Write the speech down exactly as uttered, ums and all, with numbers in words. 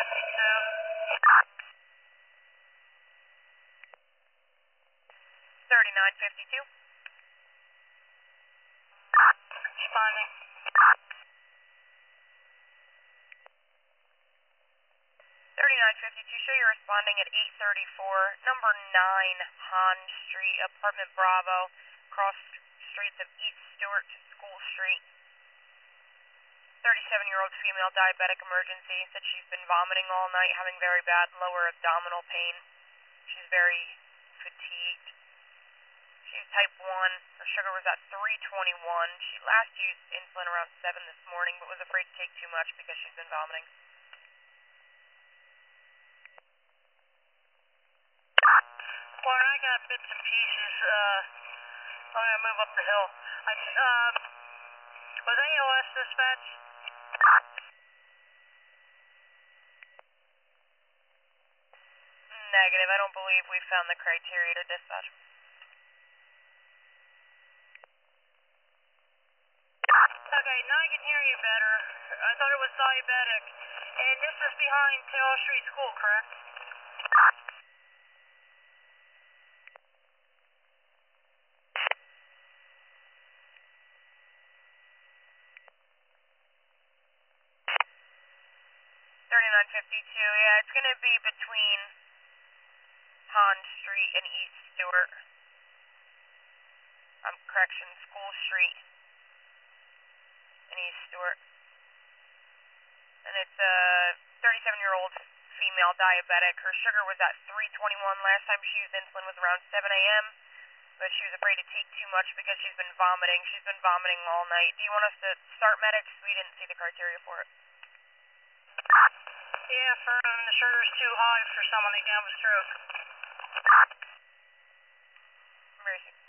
fifty-two. thirty-nine fifty-two. Responding. thirty-nine fifty-two, show you're responding at eight thirty-four, number nine Han Street, apartment Bravo, cross streets of East Stewart to School Street. thirty-seven-year-old female diabetic emergency, said she's been vomiting all night, having very bad lower abdominal pain. She's very fatigued. She's type one, her sugar was at three twenty-one. She last used insulin around seven this morning, but was afraid to take too much because she's been vomiting. Lauren, I got bits and pieces. Uh, I'm gonna move up the hill. I, um, was A L S dispatch? Negative, I don't believe we found the criteria to dispatch. Okay, now I can hear you better. I thought it was diabetic. And this is behind Taylor Street School, correct? thirty-nine fifty-two, yeah, it's going to be between Han Street and East Stewart. Um, correction, School Street and East Stewart. And it's a thirty-seven-year-old female diabetic. Her sugar was at three twenty-one. Last time she used insulin was around seven a m, but she was afraid to take too much because she's been vomiting. She's been vomiting all night. Do you want us to start medics? We didn't see the criteria for it. Yeah, for um, the sugar's too high for someone to have a stroke. Emergency.